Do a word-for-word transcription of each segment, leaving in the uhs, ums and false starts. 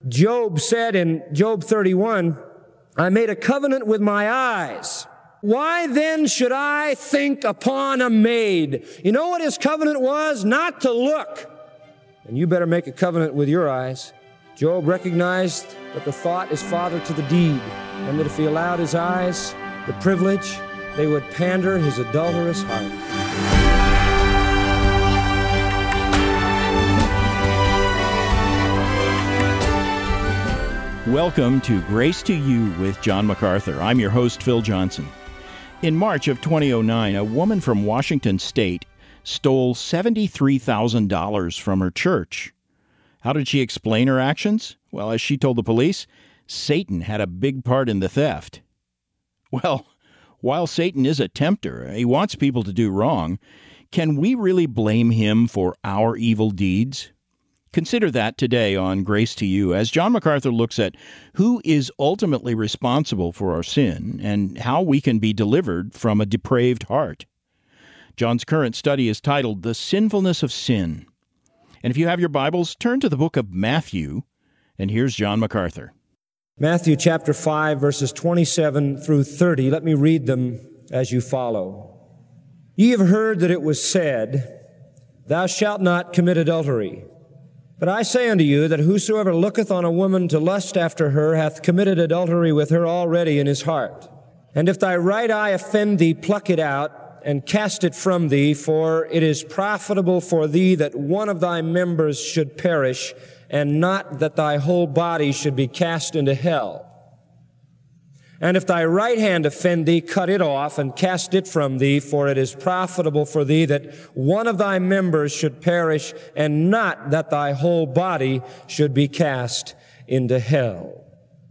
Job said in Job thirty-one, I made a covenant with my eyes. Why then should I think upon a maid? You know what his covenant was? Not to look. And you better make a covenant with your eyes. Job recognized that the thought is father to the deed, and that if he allowed his eyes the privilege, they would pander his adulterous heart. Welcome to Grace to You with John MacArthur. I'm your host, Phil Johnson. In March of two thousand nine, a woman from Washington State stole seventy-three thousand dollars from her church. How did she explain her actions? Well, as she told the police, Satan had a big part in the theft. Well, while Satan is a tempter, he wants people to do wrong, can we really blame him for our evil deeds? Consider that today on Grace to You, as John MacArthur looks at who is ultimately responsible for our sin and how we can be delivered from a depraved heart. John's current study is titled The Sinfulness of Sin. And if you have your Bibles, turn to the book of Matthew, and here's John MacArthur. Matthew chapter five, verses twenty-seven through thirty. Let me read them as you follow. Ye have heard that it was said, Thou shalt not commit adultery. But I say unto you that whosoever looketh on a woman to lust after her hath committed adultery with her already in his heart. And if thy right eye offend thee, pluck it out, and cast it from thee, for it is profitable for thee that one of thy members should perish, and not that thy whole body should be cast into hell. And if thy right hand offend thee, cut it off, and cast it from thee, for it is profitable for thee that one of thy members should perish, and not that thy whole body should be cast into hell.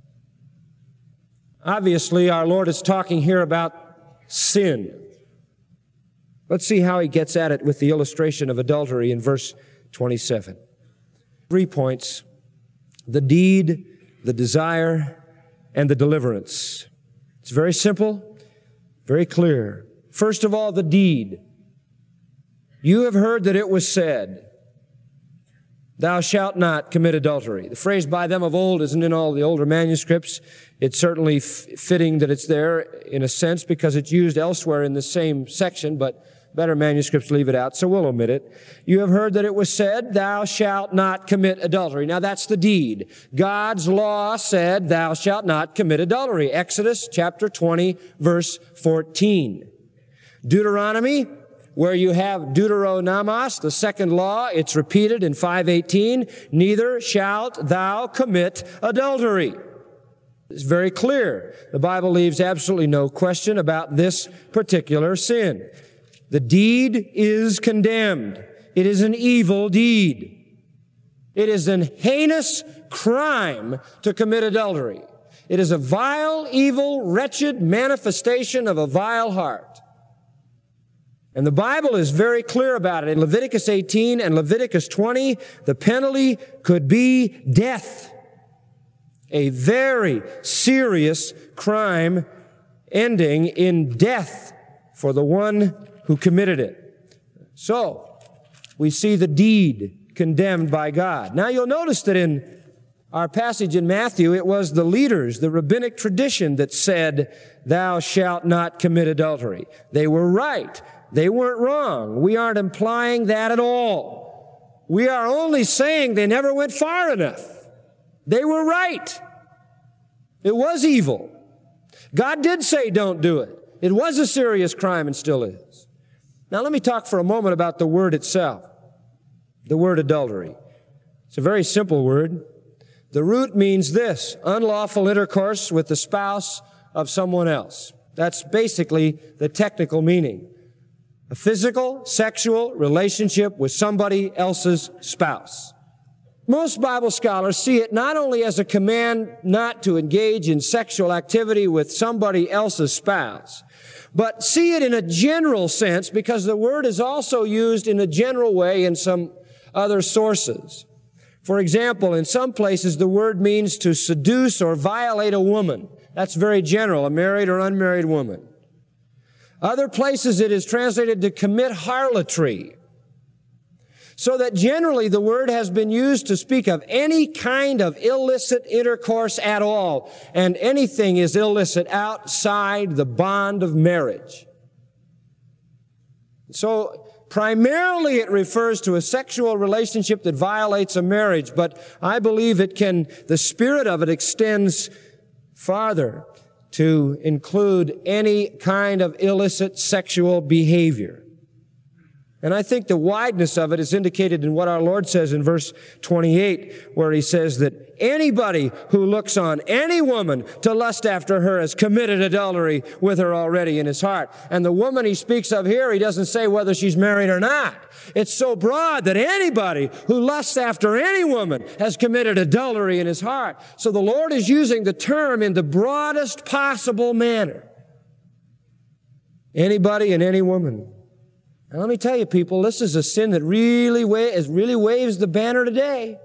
Obviously, our Lord is talking here about sin. Let's see how he gets at it with the illustration of adultery in verse twenty-seven. Three points: the deed, the desire, and the deliverance. It's very simple, very clear. First of all, the deed. You have heard that it was said, Thou shalt not commit adultery. The phrase by them of old isn't in all the older manuscripts. It's certainly f- fitting that it's there in a sense because it's used elsewhere in the same section, but better manuscripts leave it out, so we'll omit it. You have heard that it was said, Thou shalt not commit adultery. Now that's the deed. God's law said, Thou shalt not commit adultery. Exodus chapter twenty, verse fourteen. Deuteronomy, where you have deuteronomos, the second law, it's repeated in five eighteen, Neither shalt thou commit adultery. It's very clear. The Bible leaves absolutely no question about this particular sin. The deed is condemned. It is an evil deed. It is an heinous crime to commit adultery. It is a vile, evil, wretched manifestation of a vile heart. And the Bible is very clear about it. In Leviticus eighteen and Leviticus twenty, the penalty could be death. A very serious crime ending in death for the one who committed it. So, we see the deed condemned by God. Now you'll notice that in our passage in Matthew, it was the leaders, the rabbinic tradition that said, Thou shalt not commit adultery. They were right. They weren't wrong. We aren't implying that at all. We are only saying they never went far enough. They were right. It was evil. God did say don't do it. It was a serious crime and still is. Now let me talk for a moment about the word itself, the word adultery. It's a very simple word. The root means this: unlawful intercourse with the spouse of someone else. That's basically the technical meaning. A physical, sexual relationship with somebody else's spouse. Most Bible scholars see it not only as a command not to engage in sexual activity with somebody else's spouse, but see it in a general sense because the word is also used in a general way in some other sources. For example, in some places the word means to seduce or violate a woman. That's very general, a married or unmarried woman. Other places it is translated to commit harlotry. So that generally the word has been used to speak of any kind of illicit intercourse at all, and anything is illicit outside the bond of marriage. So primarily it refers to a sexual relationship that violates a marriage, but I believe it can, the spirit of it extends farther to include any kind of illicit sexual behavior. And I think the wideness of it is indicated in what our Lord says in verse twenty-eight, where He says that anybody who looks on any woman to lust after her has committed adultery with her already in his heart. And the woman He speaks of here, He doesn't say whether she's married or not. It's so broad that anybody who lusts after any woman has committed adultery in his heart. So the Lord is using the term in the broadest possible manner. Anybody and any woman. Now let me tell you, people, this is a sin that really, wa- really waves the banner today.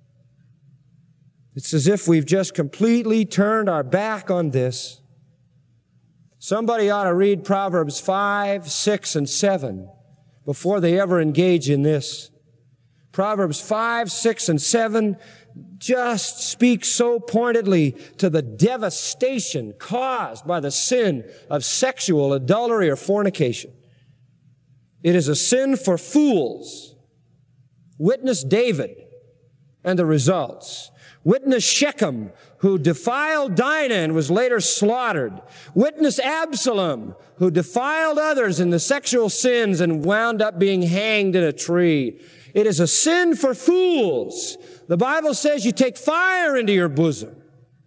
It's as if we've just completely turned our back on this. Somebody ought to read Proverbs five, six, and seven before they ever engage in this. Proverbs five, six, and seven just speak so pointedly to the devastation caused by the sin of sexual adultery or fornication. It is a sin for fools. Witness David and the results. Witness Shechem, who defiled Dinah and was later slaughtered. Witness Absalom, who defiled others in the sexual sins and wound up being hanged in a tree. It is a sin for fools. The Bible says you take fire into your bosom.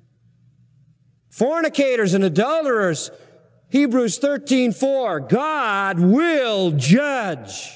Fornicators and adulterers, Hebrews thirteen four, God will judge.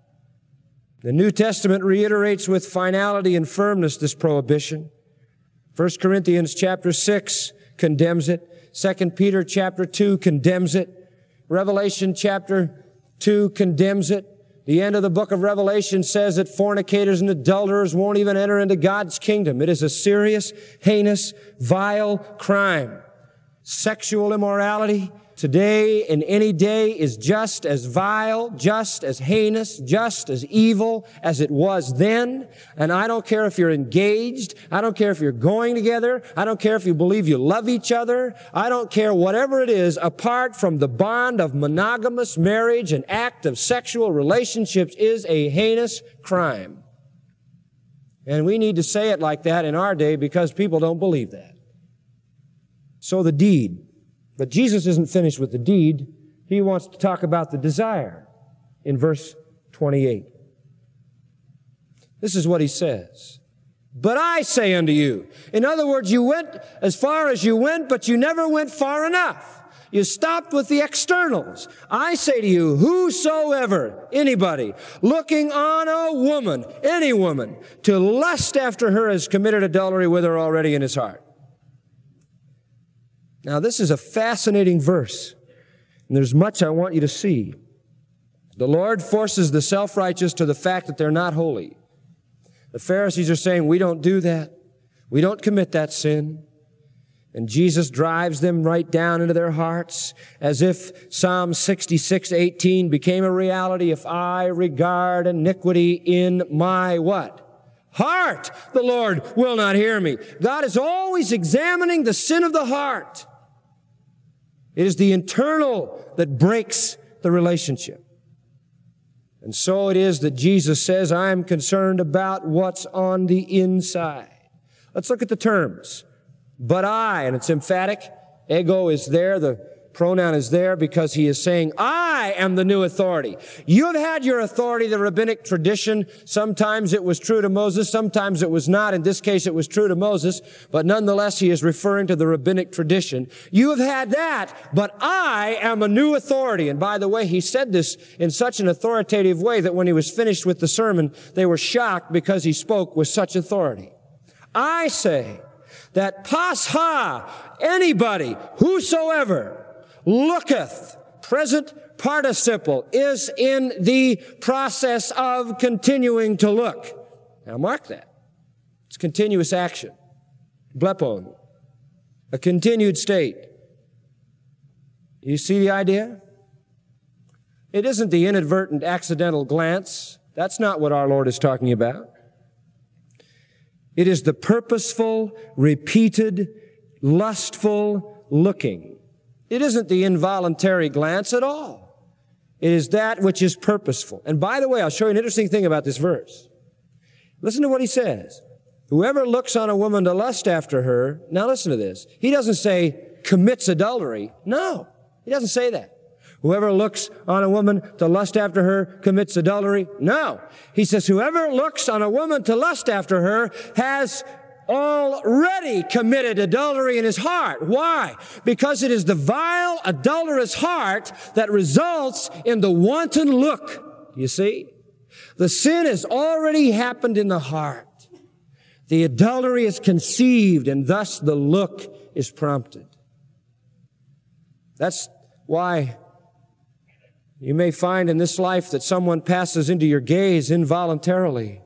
The New Testament reiterates with finality and firmness this prohibition. First Corinthians chapter six condemns it. Second Peter chapter two condemns it. Revelation chapter two condemns it. The end of the book of Revelation says that fornicators and adulterers won't even enter into God's kingdom. It is a serious, heinous, vile crime. Sexual immorality today and any day is just as vile, just as heinous, just as evil as it was then. And I don't care if you're engaged. I don't care if you're going together. I don't care if you believe you love each other. I don't care whatever it is, apart from the bond of monogamous marriage, an act of sexual relationships is a heinous crime. And we need to say it like that in our day because people don't believe that. So the deed. But Jesus isn't finished with the deed. He wants to talk about the desire in verse twenty-eight. This is what He says. But I say unto you. In other words, you went as far as you went, but you never went far enough. You stopped with the externals. I say to you, whosoever, anybody, looking on a woman, any woman, to lust after her has committed adultery with her already in his heart. Now, this is a fascinating verse, and there's much I want you to see. The Lord forces the self-righteous to the fact that they're not holy. The Pharisees are saying, we don't do that. We don't commit that sin. And Jesus drives them right down into their hearts as if Psalm sixty-six eighteen became a reality. If I regard iniquity in my what? Heart, the Lord will not hear me. God is always examining the sin of the heart. It is the internal that breaks the relationship. And so it is that Jesus says, I am concerned about what's on the inside. Let's look at the terms. But I, and it's emphatic. Ego is there. The pronoun is there because He is saying, I am the new authority. You have had your authority, the rabbinic tradition. Sometimes it was true to Moses. Sometimes it was not. In this case, it was true to Moses. But nonetheless, He is referring to the rabbinic tradition. You have had that, but I am a new authority. And by the way, He said this in such an authoritative way that when He was finished with the sermon, they were shocked because He spoke with such authority. I say that pasha, anybody, whosoever, looketh, present participle, is in the process of continuing to look. Now mark that. It's continuous action. Blepon. A continued state. You see the idea? It isn't the inadvertent accidental glance That's not what our Lord is talking about. It is the purposeful, repeated, lustful looking. It isn't the involuntary glance at all. It is that which is purposeful. And by the way, I'll show you an interesting thing about this verse. Listen to what he says. Whoever looks on a woman to lust after her, now listen to this. He doesn't say commits adultery. No, he doesn't say that. Whoever looks on a woman to lust after her commits adultery. No. He says, whoever looks on a woman to lust after her has already committed adultery in his heart. Why? Because it is the vile, adulterous heart that results in the wanton look. You see? The sin has already happened in the heart. The adultery is conceived, and thus the look is prompted. That's why you may find in this life that someone passes into your gaze involuntarily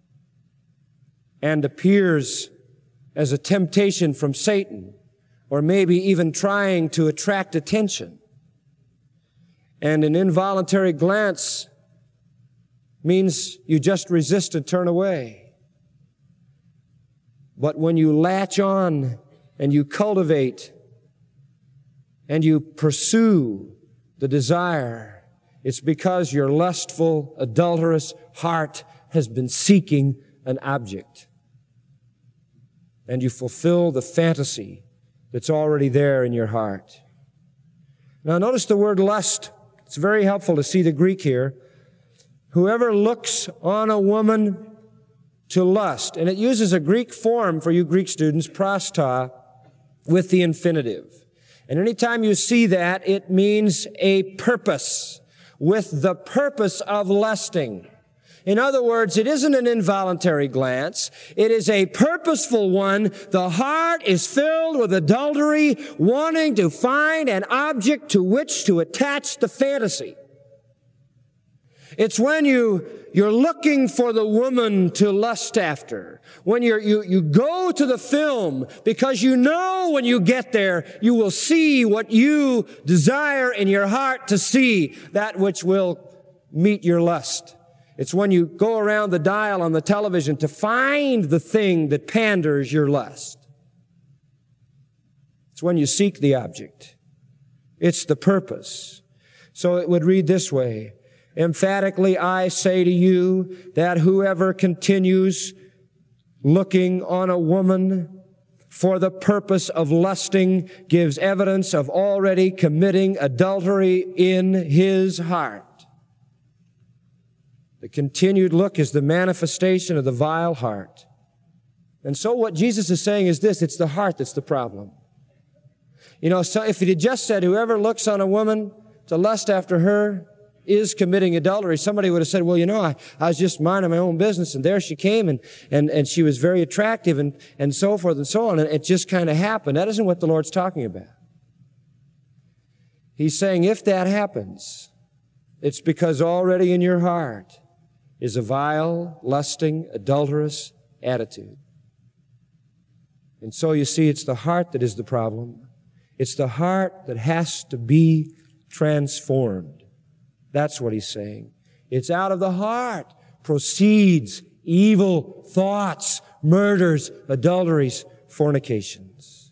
and appears as a temptation from Satan, or maybe even trying to attract attention. And an involuntary glance means you just resist and turn away. But when you latch on and you cultivate and you pursue the desire, it's because your lustful, adulterous heart has been seeking an object. And you fulfill the fantasy that's already there in your heart. Now notice the word lust. It's very helpful to see the Greek here. Whoever looks on a woman to lust, and it uses a Greek form for you Greek students, prasta, with the infinitive. And anytime you see that, it means a purpose, with the purpose of lusting. In other words, it isn't an involuntary glance. It is a purposeful one. The heart is filled with adultery, wanting to find an object to which to attach the fantasy. It's when you, you're looking for the woman to lust after. When you're, you, you go to the film because you know when you get there, you will see what you desire in your heart to see, that which will meet your lust. It's when you go around the dial on the television to find the thing that panders your lust. It's when you seek the object. It's the purpose. So it would read this way. Emphatically, I say to you that whoever continues looking on a woman for the purpose of lusting gives evidence of already committing adultery in his heart. The continued look is the manifestation of the vile heart. And so what Jesus is saying is this, it's the heart that's the problem. You know, so if he had just said, whoever looks on a woman to lust after her is committing adultery, somebody would have said, well, you know, I, I was just minding my own business, and there she came, and, and, and she was very attractive, and, and so forth and so on, and it just kind of happened. That isn't what the Lord's talking about. He's saying if that happens, it's because already in your heart is a vile, lusting, adulterous attitude. And so you see, it's the heart that is the problem. It's the heart that has to be transformed. That's what he's saying. It's out of the heart proceeds evil thoughts, murders, adulteries, fornications.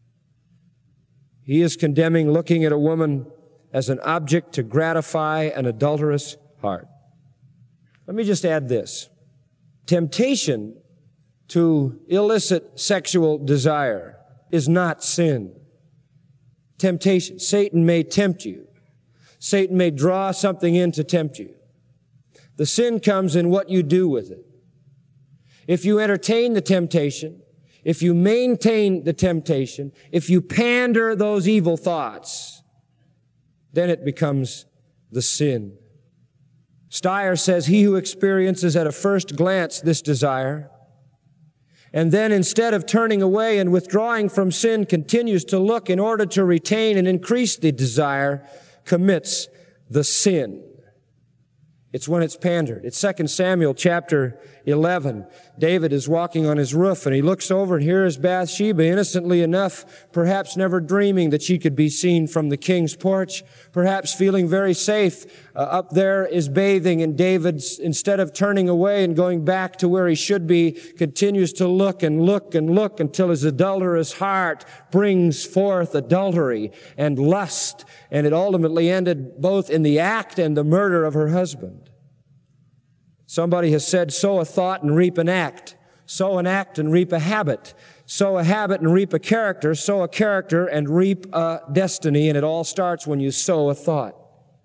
He is condemning looking at a woman as an object to gratify an adulterous heart. Let me just add this. Temptation to illicit sexual desire is not sin. Temptation. Satan may tempt you. Satan may draw something in to tempt you. The sin comes in what you do with it. If you entertain the temptation, if you maintain the temptation, if you pander those evil thoughts, then it becomes the sin. Steyer says, he who experiences at a first glance this desire, and then instead of turning away and withdrawing from sin, continues to look in order to retain and increase the desire, commits the sin. It's when it's pandered. It's Second Samuel chapter eleven. David is walking on his roof, and he looks over, and here is Bathsheba, innocently enough, perhaps never dreaming that she could be seen from the king's porch, perhaps feeling very safe. Uh, up there is bathing, and David, instead of turning away and going back to where he should be, continues to look and look and look until his adulterous heart brings forth adultery and lust, and it ultimately ended both in the act and the murder of her husband. Somebody has said, sow a thought and reap an act. Sow an act and reap a habit. Sow a habit and reap a character. Sow a character and reap a destiny. And it all starts when you sow a thought.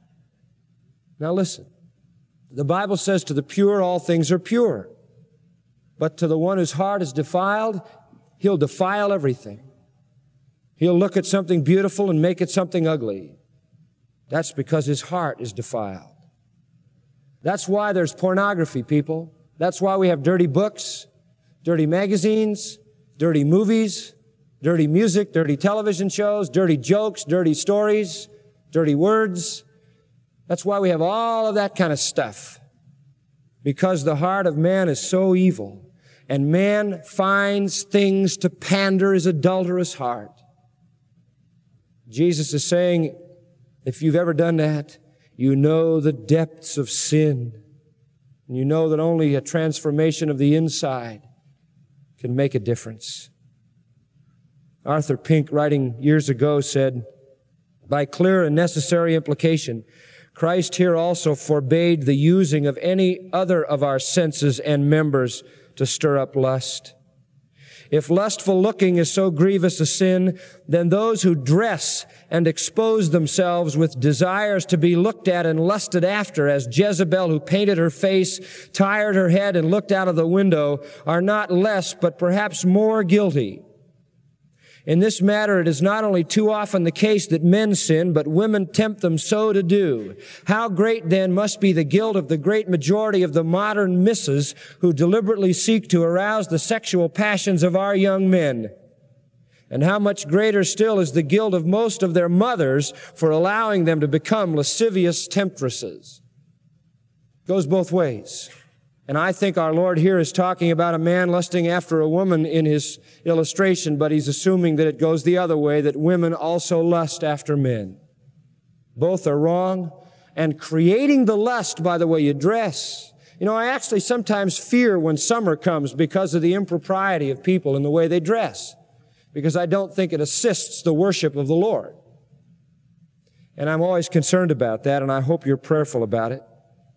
Now listen. The Bible says to the pure, all things are pure. But to the one whose heart is defiled, he'll defile everything. He'll look at something beautiful and make it something ugly. That's because his heart is defiled. That's why there's pornography, people. That's why we have dirty books, dirty magazines, dirty movies, dirty music, dirty television shows, dirty jokes, dirty stories, dirty words. That's why we have all of that kind of stuff. Because the heart of man is so evil, and man finds things to pander his adulterous heart. Jesus is saying, if you've ever done that, you know the depths of sin. And you know that only a transformation of the inside can make a difference. Arthur Pink, writing years ago, said, by clear and necessary implication, Christ here also forbade the using of any other of our senses and members to stir up lust. If lustful looking is so grievous a sin, then those who dress and expose themselves with desires to be looked at and lusted after, as Jezebel, who painted her face, tired her head, and looked out of the window, are not less, but perhaps more guilty. In this matter, it is not only too often the case that men sin, but women tempt them so to do. How great then must be the guilt of the great majority of the modern misses who deliberately seek to arouse the sexual passions of our young men. And how much greater still is the guilt of most of their mothers for allowing them to become lascivious temptresses. It goes both ways. And I think our Lord here is talking about a man lusting after a woman in his illustration, but he's assuming that it goes the other way, that women also lust after men. Both are wrong, and creating the lust by the way you dress. You know, I actually sometimes fear when summer comes because of the impropriety of people in the way they dress, because I don't think it assists the worship of the Lord. And I'm always concerned about that, and I hope you're prayerful about it.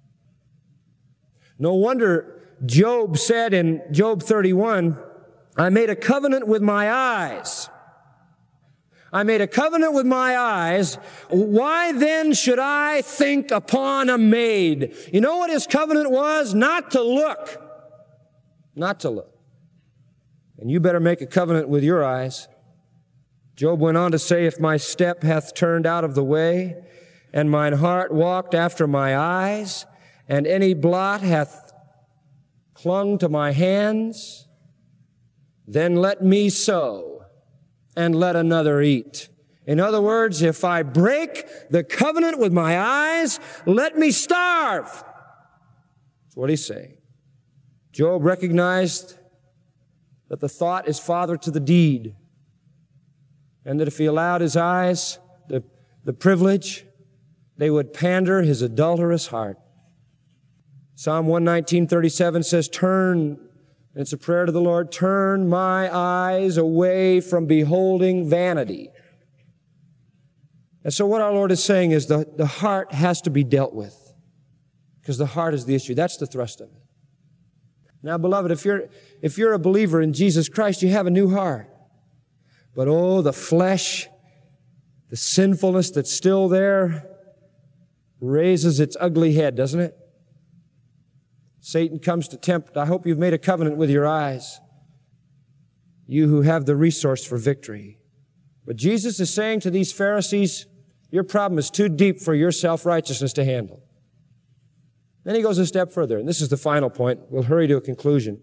No wonder Job said in Job thirty-one, I made a covenant with my eyes. I made a covenant with my eyes. Why then should I think upon a maid? You know what his covenant was? Not to look. Not to look. And you better make a covenant with your eyes. Job went on to say, if my step hath turned out of the way, and mine heart walked after my eyes, and any blot hath clung to my hands, then let me sow, and let another eat. In other words, if I break the covenant with my eyes, let me starve. That's what he's saying. Job recognized that the thought is father to the deed, and that if he allowed his eyes the, the privilege, they would pander his adulterous heart. Psalm one nineteen, thirty-seven says, turn, and it's a prayer to the Lord, turn my eyes away from beholding vanity. And so what our Lord is saying is the, the heart has to be dealt with, because the heart is the issue. That's the thrust of it. Now, beloved, if you're, if you're a believer in Jesus Christ, you have a new heart. But oh, the flesh, the sinfulness that's still there raises its ugly head, doesn't it? Satan comes to tempt. I hope you've made a covenant with your eyes, you who have the resource for victory. But Jesus is saying to these Pharisees, your problem is too deep for your self-righteousness to handle. Then he goes a step further, and this is the final point. We'll hurry to a conclusion.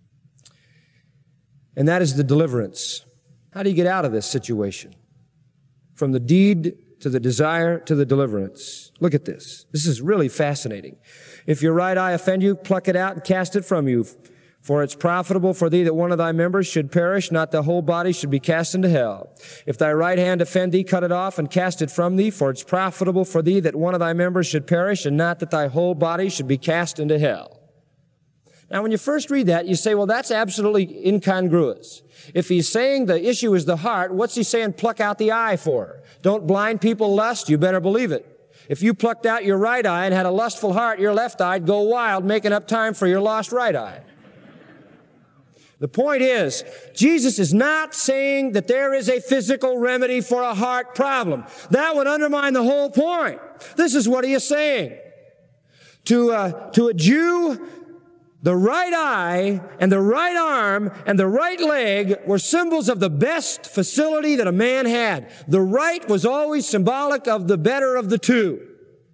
And that is the deliverance. How do you get out of this situation? From the deed to the desire to the deliverance. Look at this. This is really fascinating. If your right eye offend you, pluck it out and cast it from you. For it's profitable for thee that one of thy members should perish, not the whole body should be cast into hell. If thy right hand offend thee, cut it off and cast it from thee, for it's profitable for thee that one of thy members should perish, and not that thy whole body should be cast into hell. Now, when you first read that, you say, well, that's absolutely incongruous. If he's saying the issue is the heart, what's he saying pluck out the eye for? Don't blind people lust? You better believe it. If you plucked out your right eye and had a lustful heart, your left eye'd go wild, making up time for your lost right eye. The point is, Jesus is not saying that there is a physical remedy for a heart problem. That would undermine the whole point. This is what he is saying. To, uh, to a Jew, the right eye and the right arm and the right leg were symbols of the best facility that a man had. The right was always symbolic of the better of the two.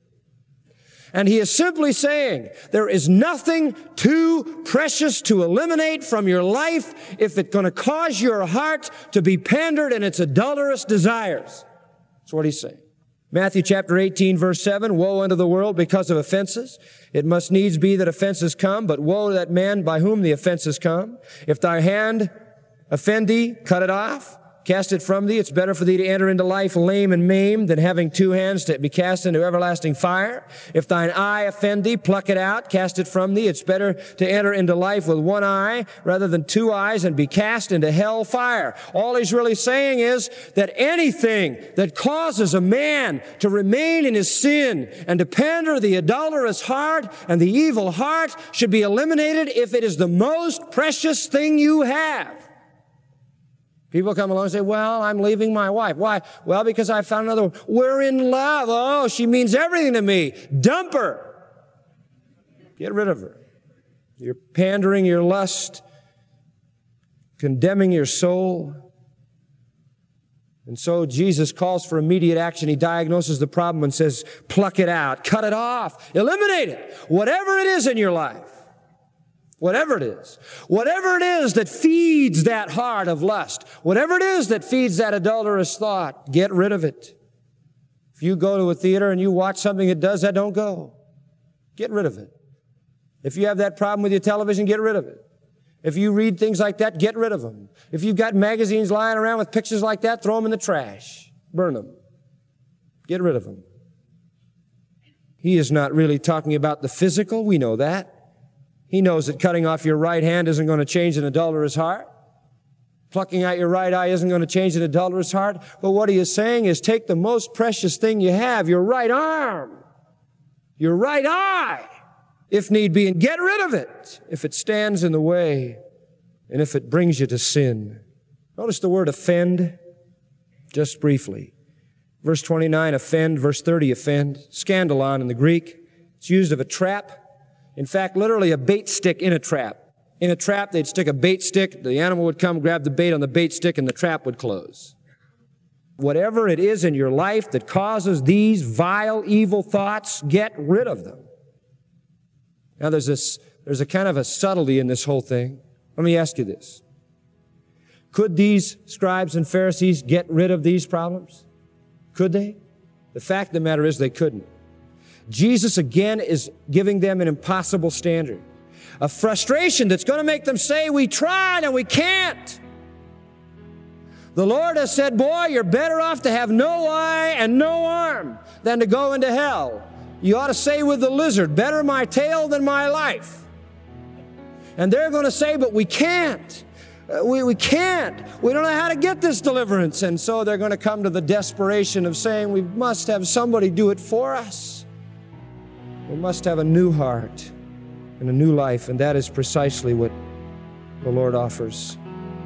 And he is simply saying, there is nothing too precious to eliminate from your life if it's going to cause your heart to be pandered in its adulterous desires. That's what he's saying. Matthew chapter eighteen, verse seven, woe unto the world because of offenses. It must needs be that offenses come, but woe to that man by whom the offenses come. If thy hand offend thee, cut it off. Cast it from thee. It's better for thee to enter into life lame and maimed than having two hands to be cast into everlasting fire. If thine eye offend thee, pluck it out. Cast it from thee. It's better to enter into life with one eye rather than two eyes and be cast into hell fire. All he's really saying is that anything that causes a man to remain in his sin and to pander the adulterous heart and the evil heart should be eliminated if it is the most precious thing you have. People come along and say, well, I'm leaving my wife. Why? Well, because I found another one. We're in love. Oh, she means everything to me. Dump her. Get rid of her. You're pandering your lust, condemning your soul. And so Jesus calls for immediate action. He diagnoses the problem and says, pluck it out, cut it off, eliminate it. Whatever it is in your life. Whatever it is, whatever it is that feeds that heart of lust, whatever it is that feeds that adulterous thought, get rid of it. If you go to a theater and you watch something that does that, don't go. Get rid of it. If you have that problem with your television, get rid of it. If you read things like that, get rid of them. If you've got magazines lying around with pictures like that, throw them in the trash. Burn them. Get rid of them. He is not really talking about the physical. We know that. He knows that cutting off your right hand isn't going to change an adulterous heart. Plucking out your right eye isn't going to change an adulterous heart. But what he is saying is take the most precious thing you have, your right arm, your right eye, if need be, and get rid of it if it stands in the way and if it brings you to sin. Notice the word offend, just briefly. Verse twenty-nine, offend. Verse thirty, offend. Scandalon in the Greek. It's used of a trap. In fact, literally a bait stick in a trap. In a trap, they'd stick a bait stick. The animal would come, grab the bait on the bait stick, and the trap would close. Whatever it is in your life that causes these vile, evil thoughts, get rid of them. Now, there's this, there's a kind of a subtlety in this whole thing. Let me ask you this. Could these scribes and Pharisees get rid of these problems? Could they? The fact of the matter is they couldn't. Jesus, again, is giving them an impossible standard. A frustration that's going to make them say, we tried and we can't. The Lord has said, boy, you're better off to have no eye and no arm than to go into hell. You ought to say with the lizard, better my tail than my life. And they're going to say, but we can't. Uh, we, we can't. We don't know how to get this deliverance. And so they're going to come to the desperation of saying, we must have somebody do it for us. We must have a new heart and a new life, and that is precisely what the Lord offers.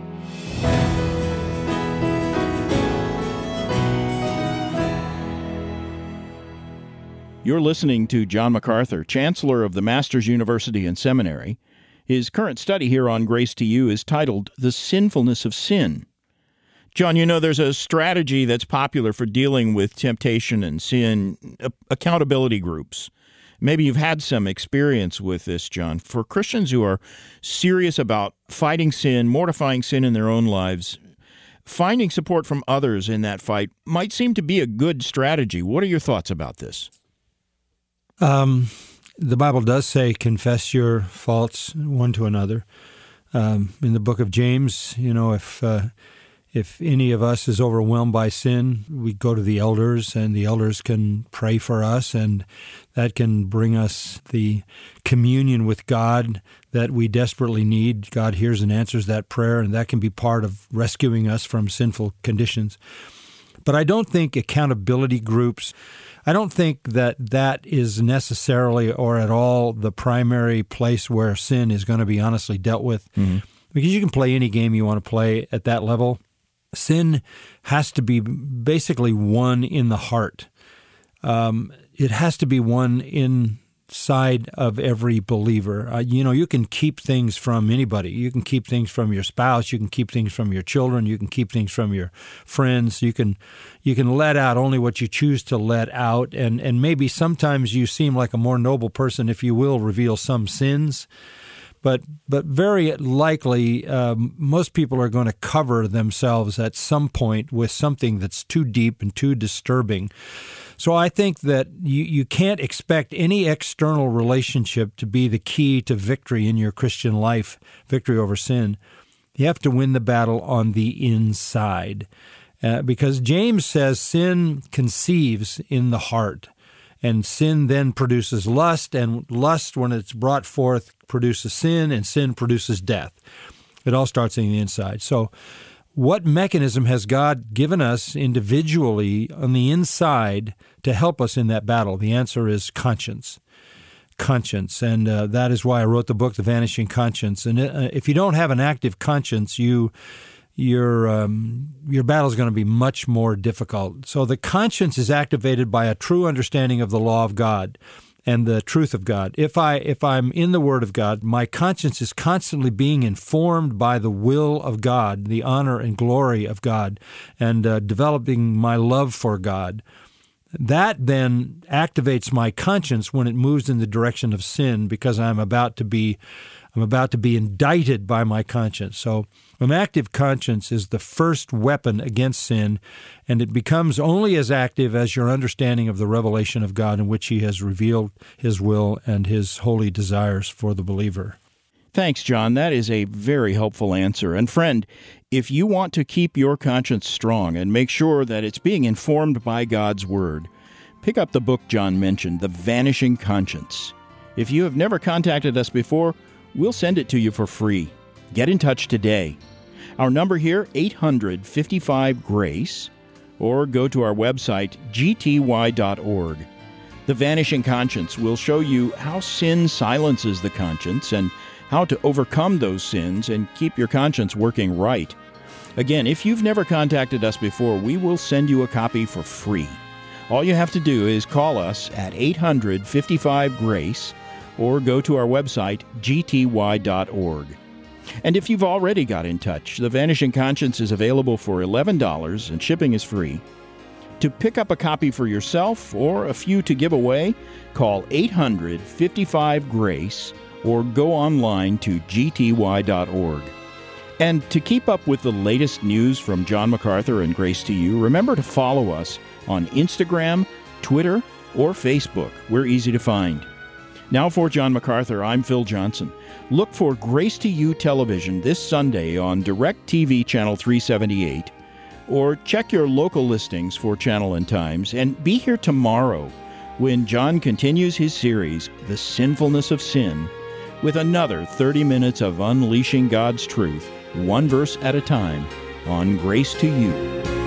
You're listening to John MacArthur, Chancellor of the Masters University and Seminary. His current study here on Grace to You is titled The Sinfulness of Sin. John, you know, there's a strategy that's popular for dealing with temptation and sin, accountability groups. Maybe you've had some experience with this, John. For Christians who are serious about fighting sin, mortifying sin in their own lives, finding support from others in that fight might seem to be a good strategy. What are your thoughts about this? Um, the Bible does say, confess your faults one to another. Um, in the book of James, you know, if uh, if any of us is overwhelmed by sin, we go to the elders, and the elders can pray for us, and that can bring us the communion with God that we desperately need. God hears and answers that prayer, and that can be part of rescuing us from sinful conditions. But I don't think accountability groups, I don't think that that is necessarily or at all the primary place where sin is going to be honestly dealt with. Mm-hmm. Because you can play any game you want to play at that level. Sin has to be basically won in the heart. Um, it has to be won inside of every believer. Uh, you know, you can keep things from anybody. You can keep things from your spouse. You can keep things from your children. You can keep things from your friends. You can you can let out only what you choose to let out. And, and maybe sometimes you seem like a more noble person if you will reveal some sins. But but very likely, um, most people are going to cover themselves at some point with something that's too deep and too disturbing. So I think that you, you can't expect any external relationship to be the key to victory in your Christian life, victory over sin. You have to win the battle on the inside. Uh, because James says sin conceives in the heart. And sin then produces lust, and lust, when it's brought forth, produces sin, and sin produces death. It all starts on the inside. So what mechanism has God given us individually on the inside to help us in that battle? The answer is conscience. Conscience. And uh, that is why I wrote the book, The Vanishing Conscience. And uh, if you don't have an active conscience, you... your um, your battle is going to be much more difficult. So the conscience is activated by a true understanding of the law of God and the truth of God. If I if I'm in the Word of God, my conscience is constantly being informed by the will of God, the honor and glory of God, and uh, developing my love for God. That then activates my conscience when it moves in the direction of sin, because I'm about to be I'm about to be indicted by my conscience. So an active conscience is the first weapon against sin, and it becomes only as active as your understanding of the revelation of God in which He has revealed His will and His holy desires for the believer. Thanks, John. That is a very helpful answer. And friend, if you want to keep your conscience strong and make sure that it's being informed by God's Word, pick up the book John mentioned, The Vanishing Conscience. If you have never contacted us before, we'll send it to you for free. Get in touch today. Our number here, eight hundred, fifty-five, GRACE, or go to our website, g t y dot org. The Vanishing Conscience will show you how sin silences the conscience and how to overcome those sins and keep your conscience working right. Again, if you've never contacted us before, we will send you a copy for free. All you have to do is call us at eight hundred, fifty-five, GRACE, or go to our website, g t y dot org. And if you've already got in touch, The Vanishing Conscience is available for eleven dollars and shipping is free. To pick up a copy for yourself or a few to give away, call eight hundred, fifty-five, GRACE or go online to g t y dot org. And to keep up with the latest news from John MacArthur and Grace to You, remember to follow us on Instagram, Twitter, or Facebook. We're easy to find. Now for John MacArthur, I'm Phil Johnson. Look for Grace to You television this Sunday on DirecTV Channel three seventy-eight, or check your local listings for channel and times, and be here tomorrow when John continues his series, The Sinfulness of Sin, with another thirty minutes of unleashing God's truth, one verse at a time, on Grace to You.